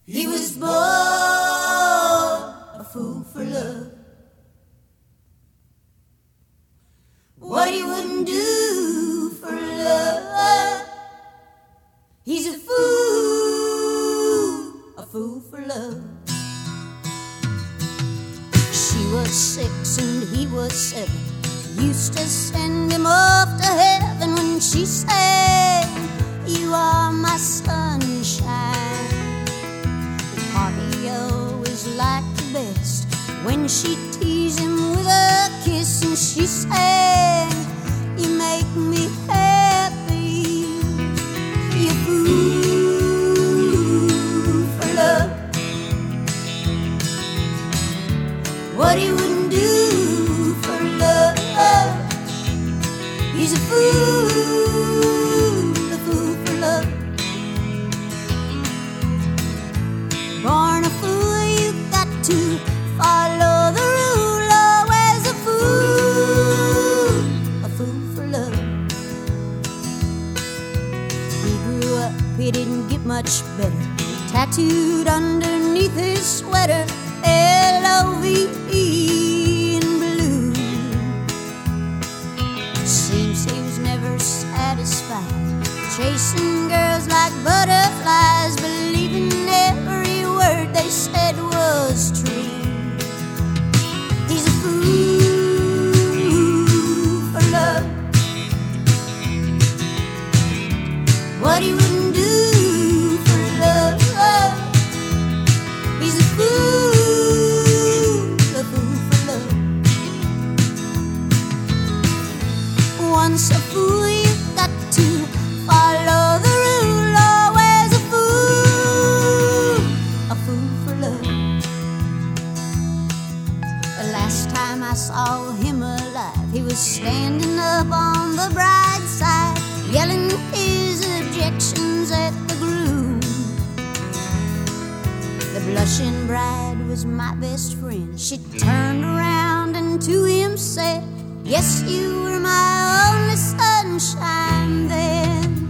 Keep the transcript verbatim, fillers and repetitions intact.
He was born a fool for love. What he wouldn't do for love. He's a fool, a fool for love. She was six and he was seven. Used to send him off to heaven when she sang, "You are my sunshine." The part he always liked the best when she teased him with a kiss, and she sang, "You make me happy, you fool for love." What he wouldn't do for love. He's a fool, a fool for love. Born a fool, you got to follow the rule. Always a fool, a fool for love. He grew up, he didn't get much better. Tattooed underneath his sweater, L O V E in blue. Seems he was never satisfied, chasing girls like butterflies, believing every word they said was true. He's a fool for love. What he wouldn't do for love. He's a fool, a fool for love. Once a fool, you've got to follow the rule. Always a fool, a fool for love. The last time I saw him alive, he was standing up on the bride's side, yelling his objections at the groom. The blushing bride was my best friend. She turned around and to him said, "Yes, you were my only sunshine then."